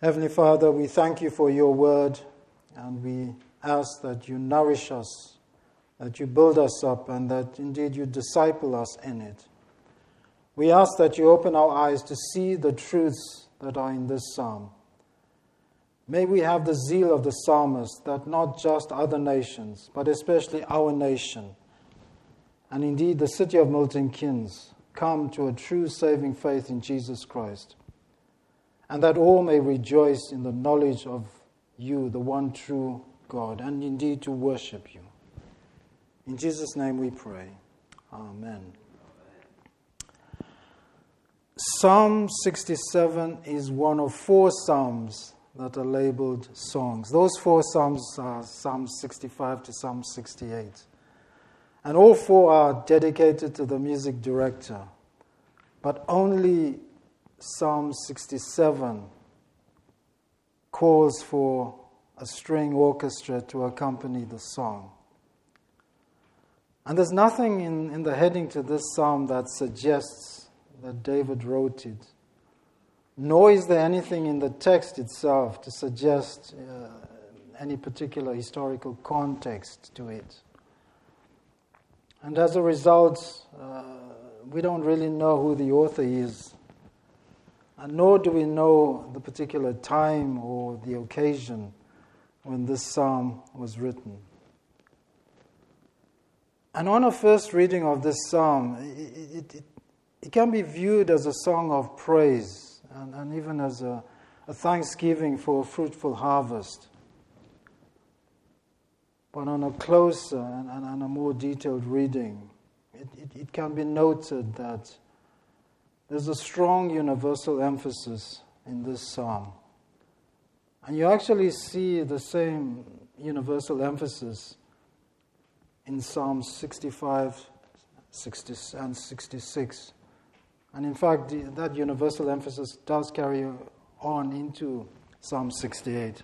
Heavenly Father, we thank you for your word, and we ask that you nourish us, that you build us up, and that indeed you disciple us in it. We ask that you open our eyes to see the truths that are in this psalm. May we have the zeal of the psalmist, that not just other nations, but especially our nation, and indeed the city of Milton Keynes, come to a true saving faith in Jesus Christ, and that all may rejoice in the knowledge of you, the one true God, and indeed to worship you. In Jesus' name we pray. Amen. Psalm 67 is one of 4 psalms that are labeled songs. Those 4 psalms are Psalm 65 to Psalm 68. And all 4 are dedicated to the music director. But only Psalm 67 calls for a string orchestra to accompany the song. And there's nothing in the heading to this psalm that suggests that David wrote it. Nor is there anything in the text itself to suggest any particular historical context to it. And as a result, we don't really know who the author is, and nor do we know the particular time or the occasion when this psalm was written. And on a first reading of this psalm, it can be viewed as a song of praise and even as a thanksgiving for a fruitful harvest. But on a closer and a more detailed reading, it can be noted that there's a strong universal emphasis in this psalm. And you actually see the same universal emphasis in Psalms 65, 60, and 66. And in fact, that universal emphasis does carry on into Psalm 68.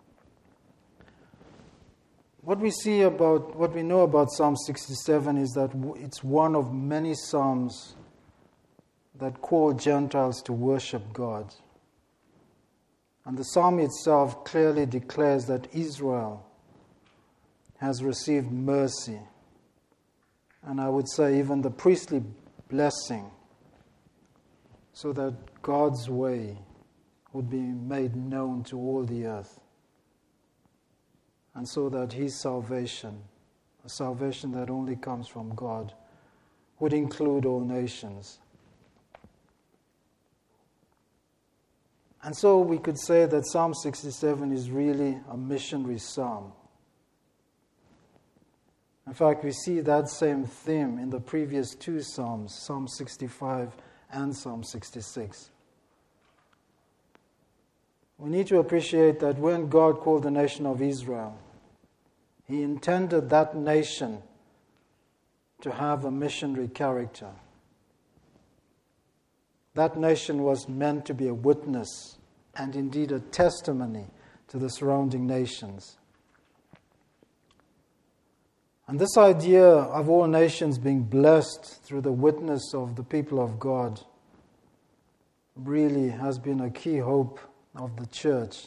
What we know about Psalm 67 is that it's one of many psalms that call Gentiles to worship God. And the psalm itself clearly declares that Israel has received mercy, and I would say even the priestly blessing, so that God's way would be made known to all the earth, and so that his salvation, a salvation that only comes from God, would include all nations. And so we could say that Psalm 67 is really a missionary psalm. In fact, we see that same theme in the previous 2 psalms, Psalm 65 and Psalm 66. We need to appreciate that when God called the nation of Israel, he intended that nation to have a missionary character. That nation was meant to be a witness and indeed a testimony to the surrounding nations. And this idea of all nations being blessed through the witness of the people of God really has been a key hope of the church.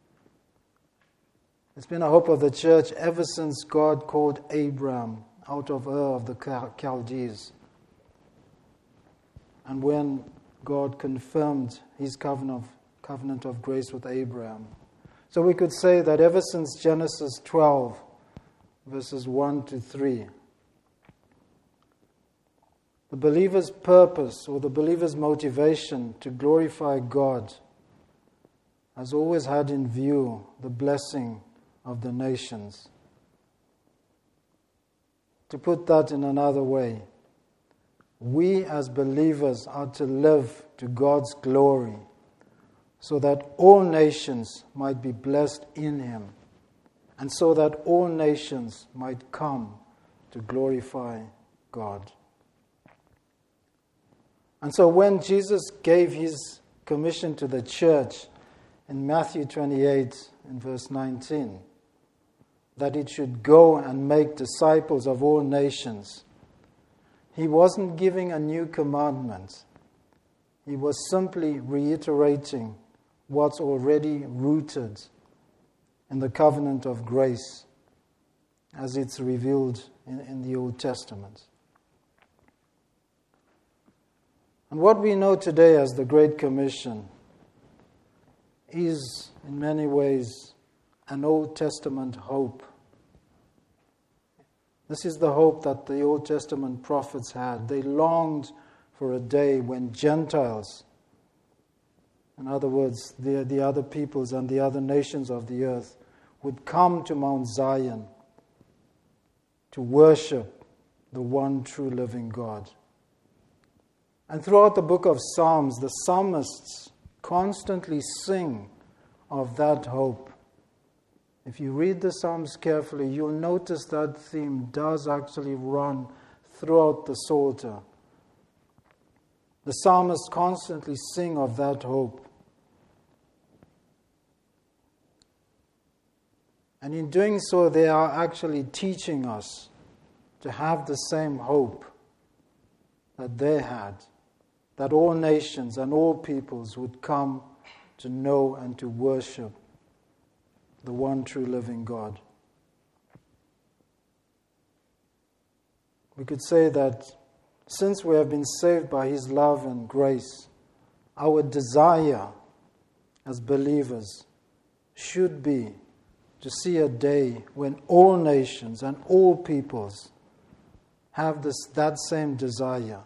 It's been a hope of the church ever since God called Abraham out of Ur of the Chaldees. And when God confirmed his covenant of grace with Abraham. So we could say that ever since Genesis 12, verses 1 to 3, the believer's purpose or the believer's motivation to glorify God has always had in view the blessing of the nations. To put that in another way, we as believers are to live to God's glory so that all nations might be blessed in him, and so that all nations might come to glorify God. And so when Jesus gave his commission to the church in Matthew 28 in verse 19, that it should go and make disciples of all nations, he wasn't giving a new commandment. He was simply reiterating what's already rooted in the covenant of grace as it's revealed in the Old Testament. And what we know today as the Great Commission is, in many ways, an Old Testament hope. This is the hope that the Old Testament prophets had. They longed for a day when Gentiles, in other words, the other peoples and the other nations of the earth, would come to Mount Zion to worship the one true living God. And throughout the book of Psalms, the psalmists constantly sing of that hope. If you read the Psalms carefully, you'll notice that theme does actually run throughout the Psalter. The psalmists constantly sing of that hope. And in doing so, they are actually teaching us to have the same hope that they had, that all nations and all peoples would come to know and to worship the one true living God. We could say that since we have been saved by His love and grace, our desire as believers should be to see a day when all nations and all peoples have that same desire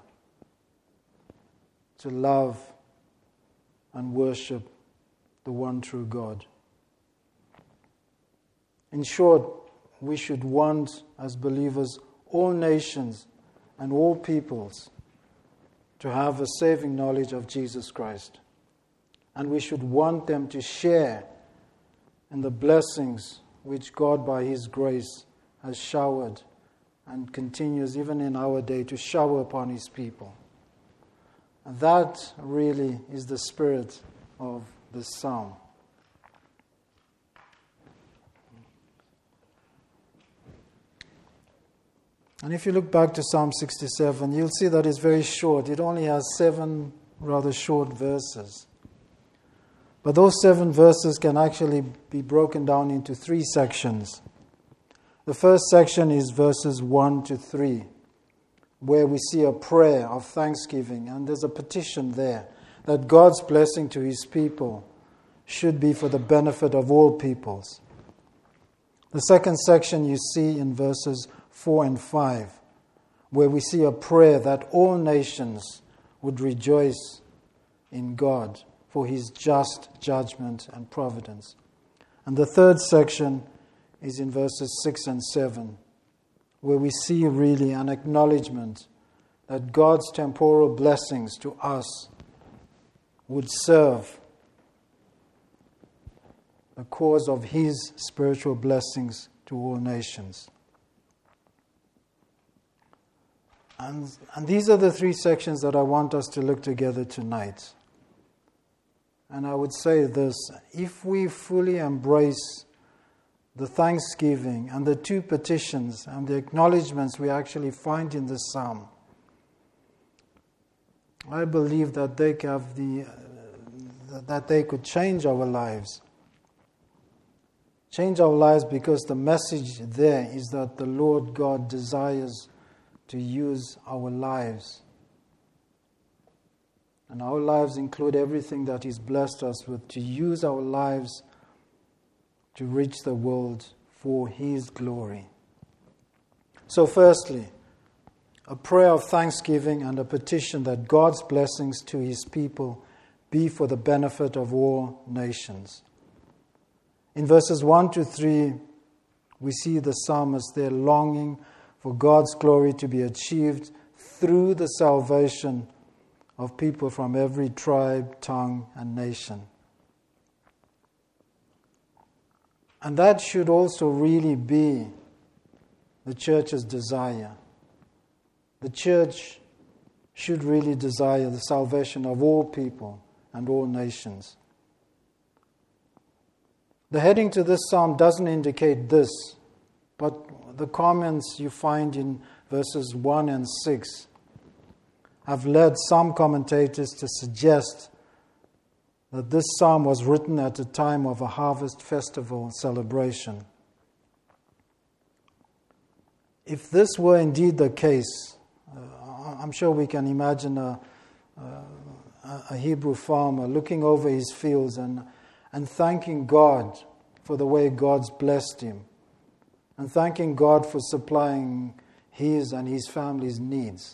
to love and worship the one true God. In short, we should want, as believers, all nations and all peoples to have a saving knowledge of Jesus Christ. And we should want them to share in the blessings which God, by His grace, has showered and continues even in our day to shower upon His people. And that really is the spirit of this psalm. And if you look back to Psalm 67, you'll see that it's very short. It only has 7 rather short verses. But those 7 verses can actually be broken down into 3 sections. The first section is verses 1 to 3, where we see a prayer of thanksgiving, and there's a petition there that God's blessing to His people should be for the benefit of all peoples. The second section you see in verses 4 and 5, where we see a prayer that all nations would rejoice in God for His just judgment and providence. And the third section is in verses 6 and 7, where we see really an acknowledgement that God's temporal blessings to us would serve the cause of His spiritual blessings to all nations. And these are the 3 sections that I want us to look together tonight. And I would say this: if we fully embrace the thanksgiving and the 2 petitions and the acknowledgements we actually find in this psalm, I believe that they could change our lives. Change our lives because the message there is that the Lord God desires to use our lives. And our lives include everything that He's blessed us with, to use our lives to reach the world for His glory. So firstly, a prayer of thanksgiving and a petition that God's blessings to His people be for the benefit of all nations. In verses 1 to 3, we see the psalmist there longing for God's glory to be achieved through the salvation of people from every tribe, tongue, and nation. And that should also really be the church's desire. The church should really desire the salvation of all people and all nations. The heading to this psalm doesn't indicate this, but the comments you find in verses 1 and 6 have led some commentators to suggest that this psalm was written at a time of a harvest festival celebration. If this were indeed the case, I'm sure we can imagine a Hebrew farmer looking over his fields and thanking God for the way God's blessed him, and thanking God for supplying his and his family's needs.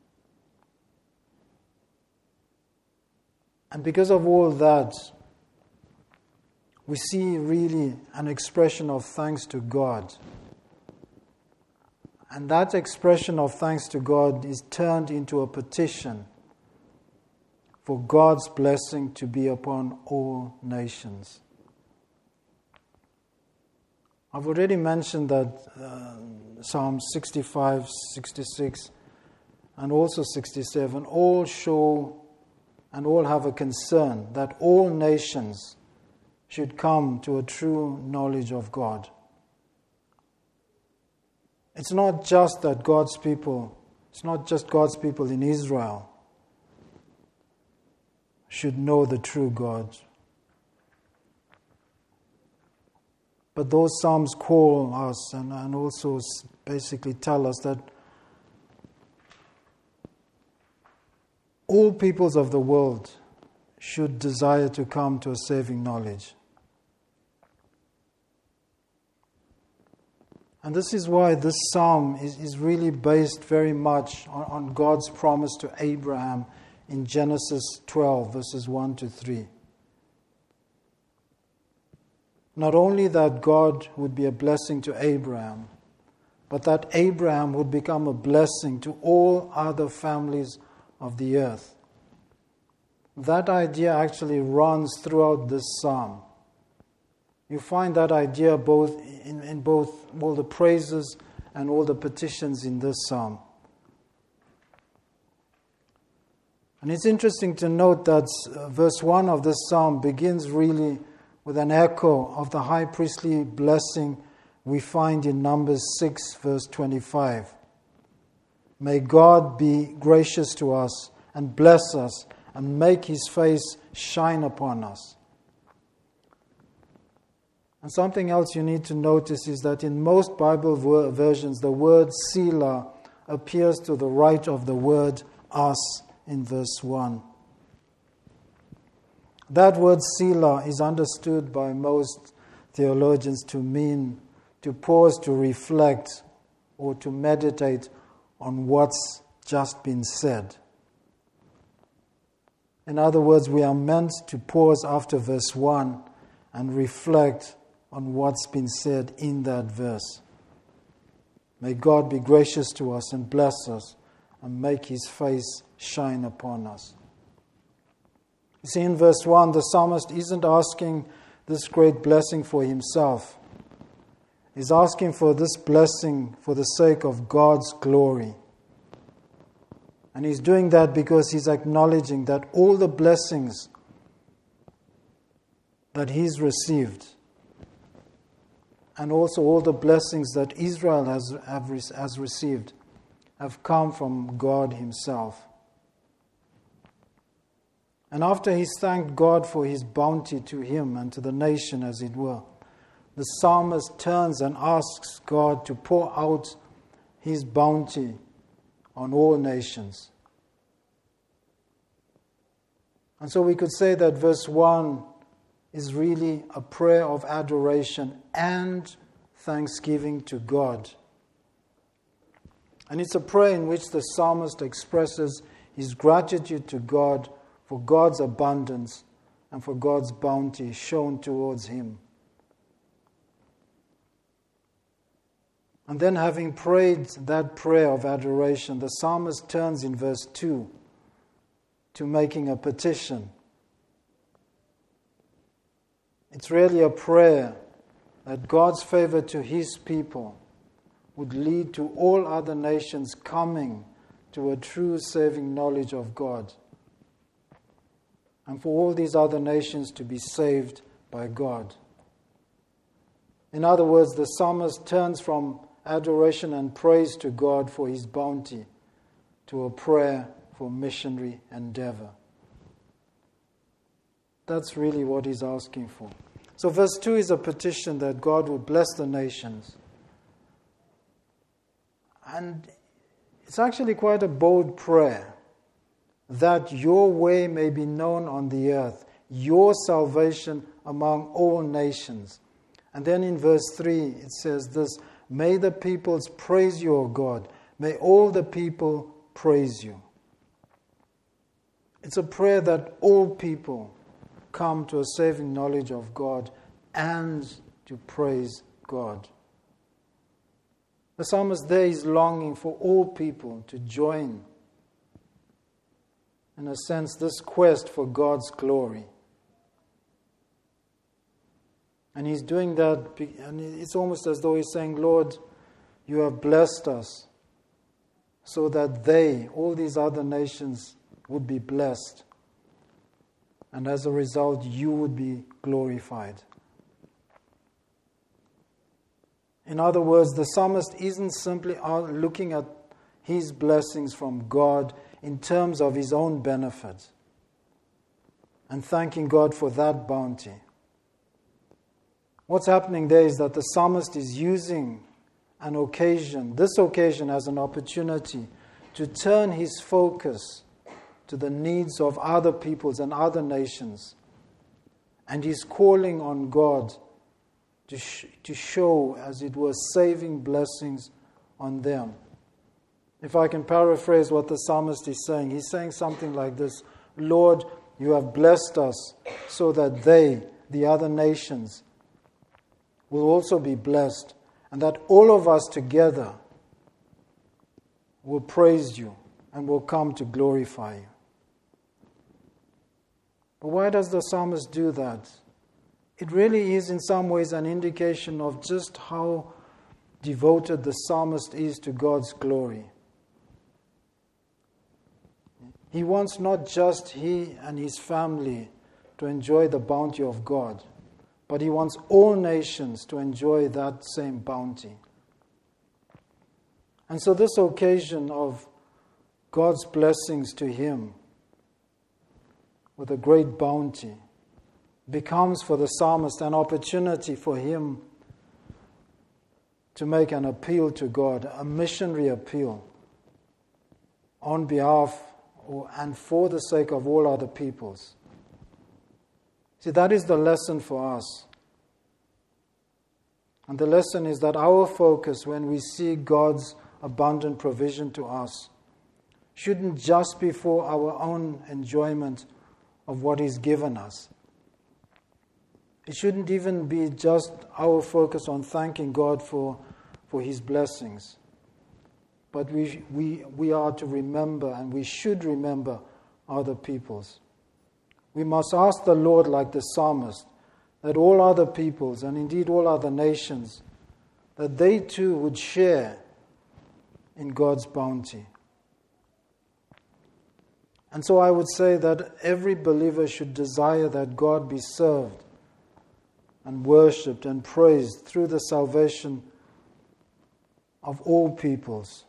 And because of all that, we see really an expression of thanks to God. And that expression of thanks to God is turned into a petition for God's blessing to be upon all nations. I've already mentioned that Psalms 65, 66, and also 67 all show and all have a concern that all nations should come to a true knowledge of God. It's not just God's people in Israel should know the true God. But those Psalms call us and also basically tell us that all peoples of the world should desire to come to a saving knowledge. And this is why this psalm is really based very much on God's promise to Abraham in Genesis 12, verses 1 to 3. Not only that God would be a blessing to Abraham, but that Abraham would become a blessing to all other families of the earth. That idea actually runs throughout this psalm. You find that idea both in both all the praises and all the petitions in this psalm. And it's interesting to note that verse 1 of this psalm begins really with an echo of the high priestly blessing we find in Numbers 6, verse 25. May God be gracious to us and bless us and make his face shine upon us. And something else you need to notice is that in most Bible versions, the word Selah appears to the right of the word us in verse 1. That word Selah is understood by most theologians to mean to pause, to reflect, or to meditate on what's just been said. In other words, we are meant to pause after verse 1 and reflect on what's been said in that verse. May God be gracious to us and bless us and make his face shine upon us. You see, in verse 1, the psalmist isn't asking this great blessing for himself. He's asking for this blessing for the sake of God's glory. And he's doing that because he's acknowledging that all the blessings that he's received, and also all the blessings that Israel has received, have come from God himself. And after he's thanked God for his bounty to him and to the nation, as it were, the psalmist turns and asks God to pour out his bounty on all nations. And so we could say that verse 1 is really a prayer of adoration and thanksgiving to God. And it's a prayer in which the psalmist expresses his gratitude to God for God's abundance and for God's bounty shown towards him. And then, having prayed that prayer of adoration, the psalmist turns in verse 2 to making a petition. It's really a prayer that God's favor to his people would lead to all other nations coming to a true saving knowledge of God, and for all these other nations to be saved by God. In other words, the psalmist turns from adoration and praise to God for his bounty to a prayer for missionary endeavor. That's really what he's asking for. So verse 2 is a petition that God will bless the nations. And it's actually quite a bold prayer, that your way may be known on the earth, your salvation among all nations. And then in verse 3 it says this, may the peoples praise you, O God. May all the people praise you. It's a prayer that all people come to a saving knowledge of God and to praise God. The psalmist there is longing for all people to join, in a sense, this quest for God's glory. And he's doing that, and it's almost as though he's saying, Lord, you have blessed us so that they, all these other nations, would be blessed. And as a result, you would be glorified. In other words, the psalmist isn't simply looking at his blessings from God in terms of his own benefit and thanking God for that bounty. What's happening there is that the psalmist is using this occasion as an opportunity to turn his focus to the needs of other peoples and other nations. And he's calling on God to show, as it were, saving blessings on them. If I can paraphrase what the psalmist is saying, he's saying something like this: Lord, you have blessed us so that they, the other nations, will also be blessed, and that all of us together will praise you and will come to glorify you. But why does the psalmist do that? It really is in some ways an indication of just how devoted the psalmist is to God's glory. He wants not just he and his family to enjoy the bounty of God, but he wants all nations to enjoy that same bounty. And so this occasion of God's blessings to him with a great bounty becomes for the psalmist an opportunity for him to make an appeal to God, a missionary appeal on behalf and for the sake of all other peoples. See, that is the lesson for us. And the lesson is that our focus when we see God's abundant provision to us shouldn't just be for our own enjoyment of what He's given us. It shouldn't even be just our focus on thanking God for His blessings. But we are to remember, and we should remember, other peoples. We must ask the Lord, like the psalmist, that all other peoples, and indeed all other nations, that they too would share in God's bounty. And so I would say that every believer should desire that God be served and worshipped and praised through the salvation of all peoples.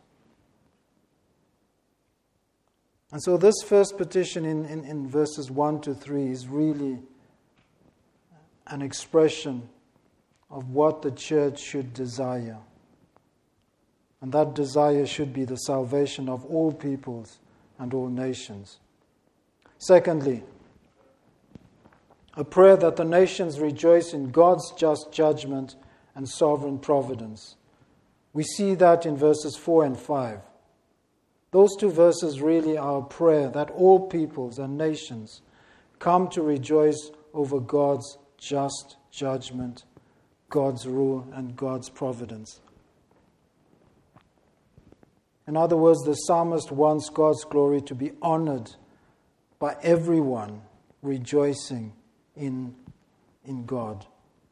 And so this first petition in verses 1 to 3 is really an expression of what the church should desire. And that desire should be the salvation of all peoples and all nations. Secondly, a prayer that the nations rejoice in God's just judgment and sovereign providence. We see that in verses 4 and 5. Those two verses really are a prayer that all peoples and nations come to rejoice over God's just judgment, God's rule, and God's providence. In other words, the psalmist wants God's glory to be honored by everyone rejoicing in God.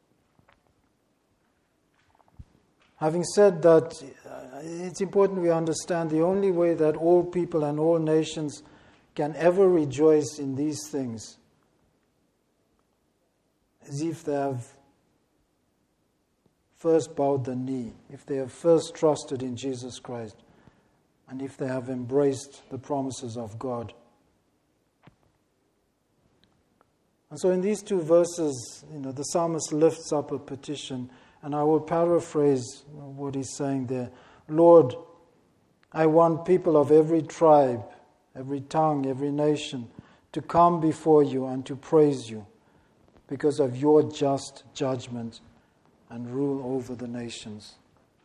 Having said that, it's important we understand the only way that all people and all nations can ever rejoice in these things is if they have first bowed the knee, if they have first trusted in Jesus Christ, and if they have embraced the promises of God. And so in these two verses, the psalmist lifts up a petition, and I will paraphrase what he's saying there. Lord, I want people of every tribe, every tongue, every nation to come before you and to praise you because of your just judgment and rule over the nations.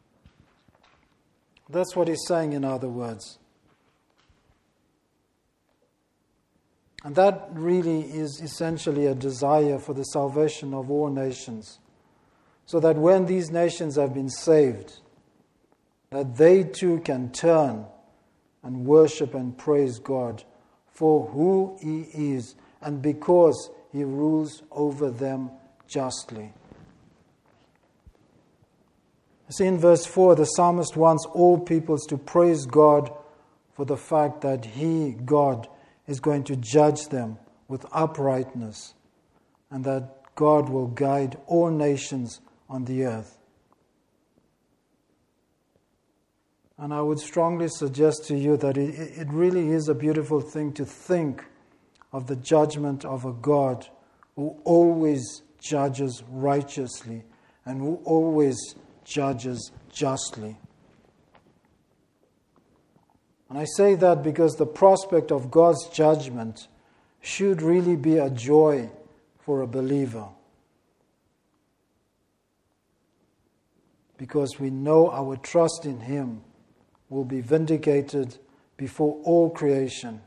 That's what he's saying, in other words. And that really is essentially a desire for the salvation of all nations, so that when these nations have been saved, that they too can turn and worship and praise God for who He is and because He rules over them justly. See, in verse 4, the psalmist wants all peoples to praise God for the fact that He, God, is going to judge them with uprightness, and that God will guide all nations on the earth. And I would strongly suggest to you that it really is a beautiful thing to think of the judgment of a God who always judges righteously and who always judges justly. And I say that because the prospect of God's judgment should really be a joy for a believer. Because we know our trust in Him will be vindicated before all creation.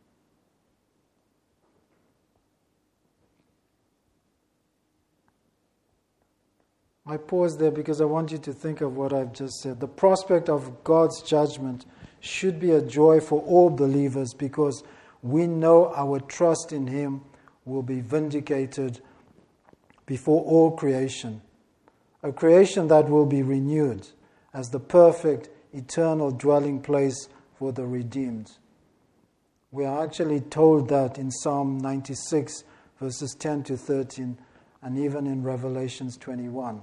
I pause there because I want you to think of what I've just said. The prospect of God's judgment should be a joy for all believers because we know our trust in Him will be vindicated before all creation. A creation that will be renewed as the perfect, eternal dwelling place for the redeemed. We are actually told that in Psalm 96, verses 10 to 13, and even in Revelations 21.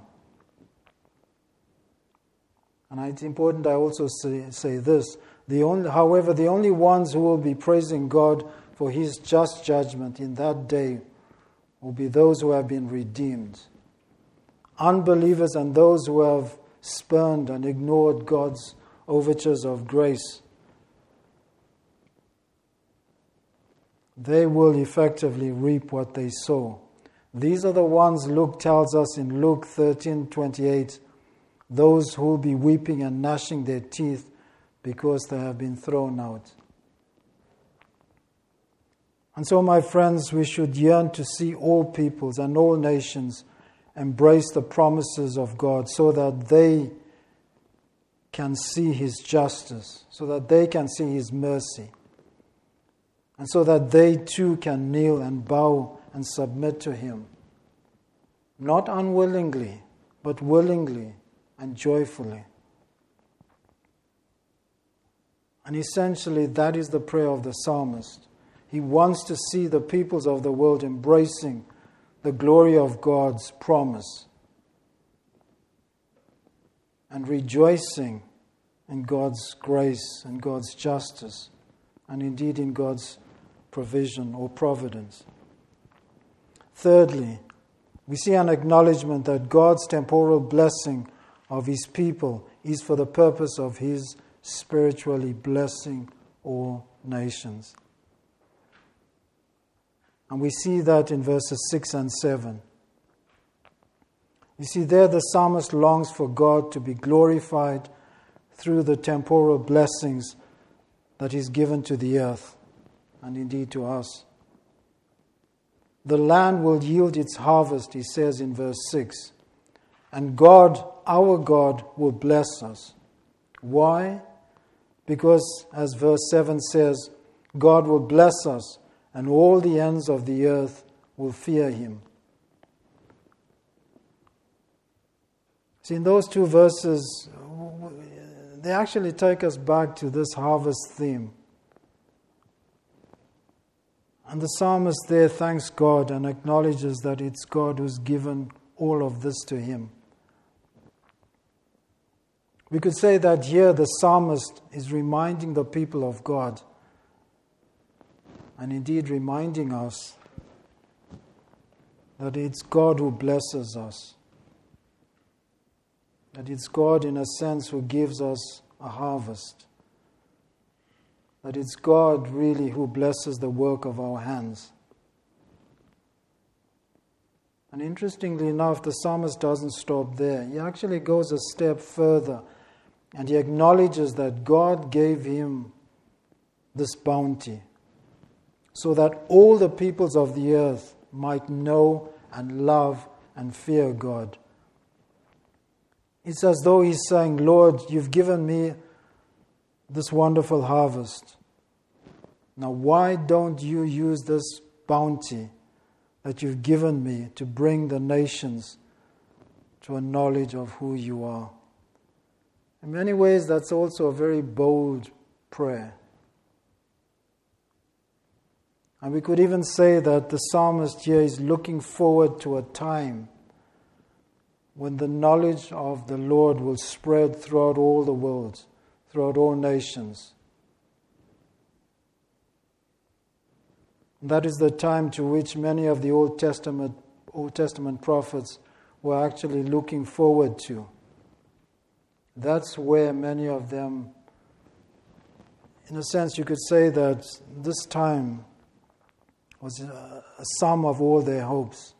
And it's important I also say this. However, the only ones who will be praising God for His just judgment in that day will be those who have been redeemed. Unbelievers and those who have spurned and ignored God's overtures of grace, they will effectively reap what they sow. These are the ones Luke tells us in Luke 13:28, those who will be weeping and gnashing their teeth because they have been thrown out. And so, my friends, we should yearn to see all peoples and all nations embrace the promises of God so that they can see His justice, so that they can see His mercy, and so that they too can kneel and bow and submit to Him, not unwillingly, but willingly and joyfully. And essentially, that is the prayer of the psalmist. He wants to see the peoples of the world embracing the glory of God's promise and rejoicing in God's grace and God's justice, and indeed in God's provision or providence. Thirdly, we see an acknowledgement that God's temporal blessing of His people is for the purpose of His spiritually blessing all nations. And we see that in verses 6 and 7. You see, there the psalmist longs for God to be glorified through the temporal blessings that He's given to the earth, and indeed to us. The land will yield its harvest, he says in verse 6. And God, our God, will bless us. Why? Because, as verse 7 says, God will bless us, and all the ends of the earth will fear Him. See, in those two verses, they actually take us back to this harvest theme. And the psalmist there thanks God and acknowledges that it's God who's given all of this to him. We could say that here the psalmist is reminding the people of God, and indeed reminding us that it's God who blesses us, that it's God in a sense who gives us a harvest, that it's God really who blesses the work of our hands. And interestingly enough, the psalmist doesn't stop there. He actually goes a step further, and he acknowledges that God gave him this bounty so that all the peoples of the earth might know and love and fear God. It's as though he's saying, Lord, you've given me this wonderful harvest. Now, why don't you use this bounty that you've given me to bring the nations to a knowledge of who you are? In many ways, that's also a very bold prayer. And we could even say that the psalmist here is looking forward to a time when the knowledge of the Lord will spread throughout all the world, throughout all nations. And that is the time to which many of the Old Testament prophets were actually looking forward to. That's where many of them, in a sense you could say that this time was a sum of all their hopes.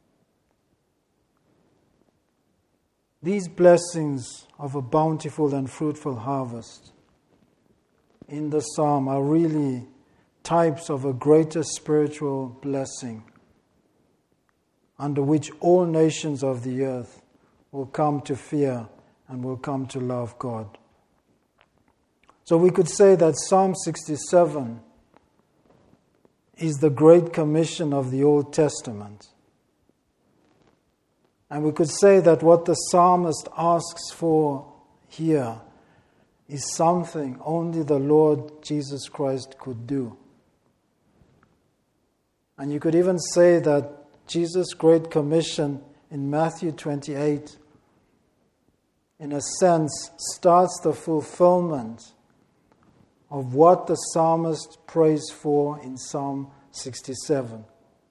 These blessings of a bountiful and fruitful harvest in the psalm are really types of a greater spiritual blessing under which all nations of the earth will come to fear and will come to love God. So we could say that Psalm 67 is the Great Commission of the Old Testament. And we could say that what the psalmist asks for here is something only the Lord Jesus Christ could do. And you could even say that Jesus' Great Commission in Matthew 28, in a sense, starts the fulfillment of what the psalmist prays for in Psalm 67.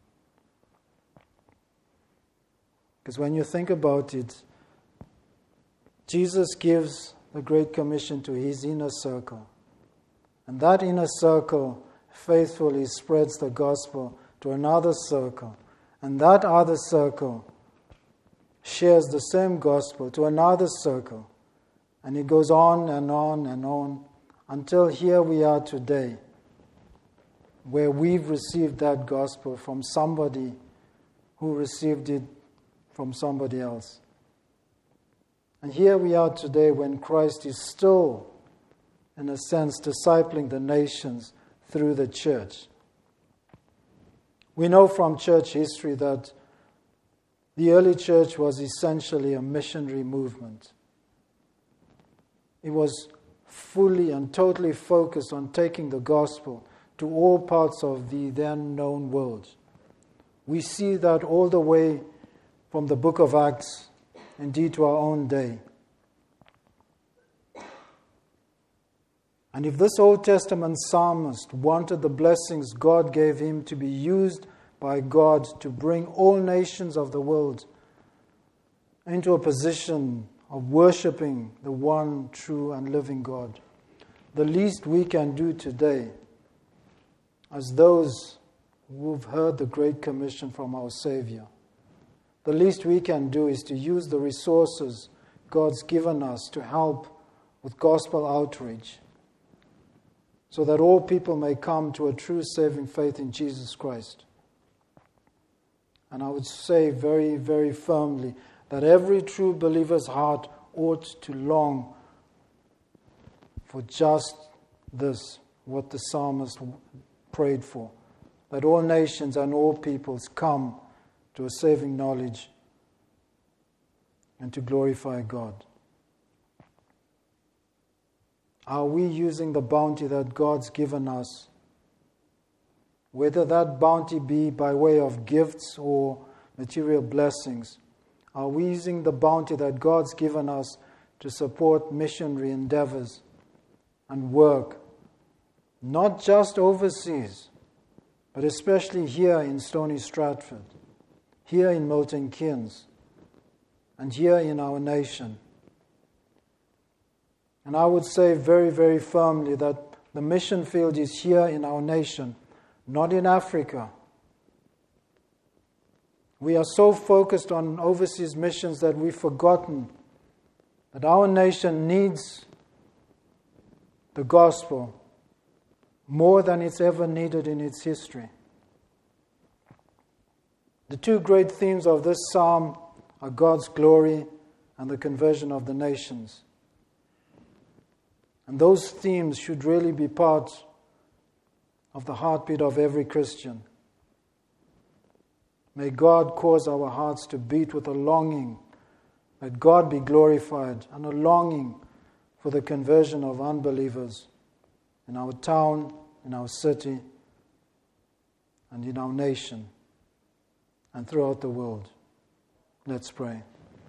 Because when you think about it, Jesus gives the Great Commission to his inner circle. And that inner circle faithfully spreads the gospel to another circle. And that other circle shares the same gospel to another circle. And it goes on and on and on until here we are today, where we've received that gospel from somebody who received it from somebody else. And here we are today when Christ is still, in a sense, discipling the nations through the church. We know from church history that the early church was essentially a missionary movement. It was fully and totally focused on taking the gospel to all parts of the then known world. We see that all the way from the book of Acts, indeed to our own day. And if this Old Testament psalmist wanted the blessings God gave him to be used by God to bring all nations of the world into a position of worshiping the one true and living God, the least we can do today, as those who've heard the Great Commission from our Savior, the least we can do is to use the resources God's given us to help with gospel outreach, so that all people may come to a true saving faith in Jesus Christ. And I would say very, very firmly that every true believer's heart ought to long for just this, what the psalmist prayed for, that all nations and all peoples come to a saving knowledge and to glorify God. Are we using the bounty that God's given us, whether that bounty be by way of gifts or material blessings? Are we using the bounty that God's given us to support missionary endeavors and work, not just overseas, but especially here in Stony Stratford, here in Milton Keynes and here in our nation. And I would say very, very firmly that the mission field is here in our nation, not in Africa. We are so focused on overseas missions that we've forgotten that our nation needs the gospel more than it's ever needed in its history. The two great themes of this psalm are God's glory and the conversion of the nations. And those themes should really be part of the heartbeat of every Christian. May God cause our hearts to beat with a longing that God be glorified and a longing for the conversion of unbelievers in our town, in our city, and in our nation, and throughout the world. Let's pray.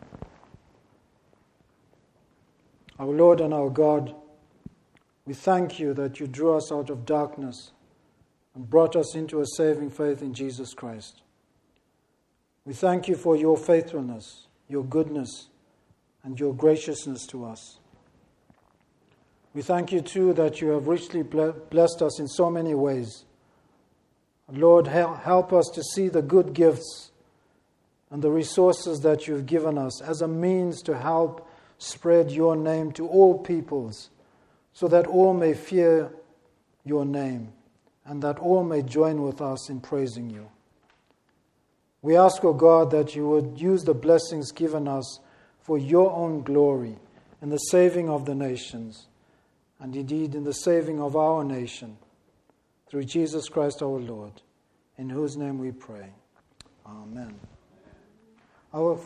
Our Lord and our God, we thank you that you drew us out of darkness and brought us into a saving faith in Jesus Christ. We thank you for your faithfulness, your goodness, and your graciousness to us. We thank you too that you have richly blessed us in so many ways. Lord, help us to see the good gifts and the resources that you've given us as a means to help spread your name to all peoples, so that all may fear your name and that all may join with us in praising you. We ask, O God, that you would use the blessings given us for your own glory in the saving of the nations, and indeed in the saving of our nation, through Jesus Christ our Lord, in whose name we pray. Amen. Our